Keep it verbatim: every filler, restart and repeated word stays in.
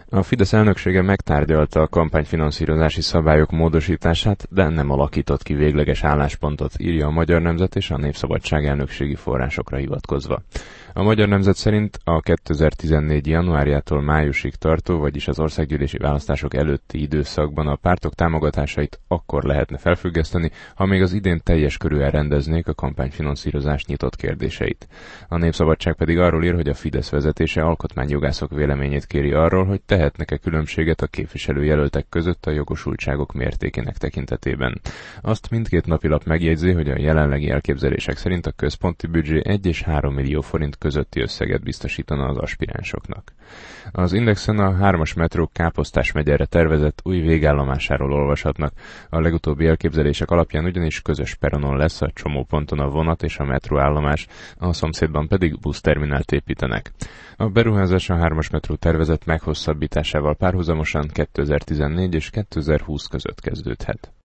A Fidesz elnöksége megtárgyalta a kampányfinanszírozási szabályok módosítását, de nem alakított ki végleges álláspontot, írja a Magyar Nemzet és a Népszabadság elnökségi forrásokra hivatkozva. A Magyar Nemzet szerint a kétezer-tizennégy. januárjától májusig tartó, vagyis az országgyűlési választások előtti időszakban a pártok támogatásait akkor lehetne felfüggeszteni, ha még az idén teljes körűen rendeznék a kampányfinanszírozás nyitott kérdéseit. A Népszabadság pedig arról ír, hogy a Fidesz vezetése alkotmányjogászok véleményét kéri arról, hogy tehetnek-e különbséget a képviselőjelöltek között a jogosultságok mértékének tekintetében. Azt mindkét napilap megjegyzi, hogy a jelenlegi elképzelések szerint a központi büdzsé egy és három millió forint közötti összeget biztosítana az aspiránsoknak. Az Indexen a hármas metró Káposztás megyere tervezett új végállomásáról olvashatnak. A legutóbbi elképzelések alapján ugyanis közös peronon lesz a csomóponton a vonat és a metróállomás, a szomszédban pedig buszterminált építenek. A beruházás a hármas metró tervezett meghosszabbításával párhuzamosan kétezer-tizennégy és kétezer-húsz között kezdődhet.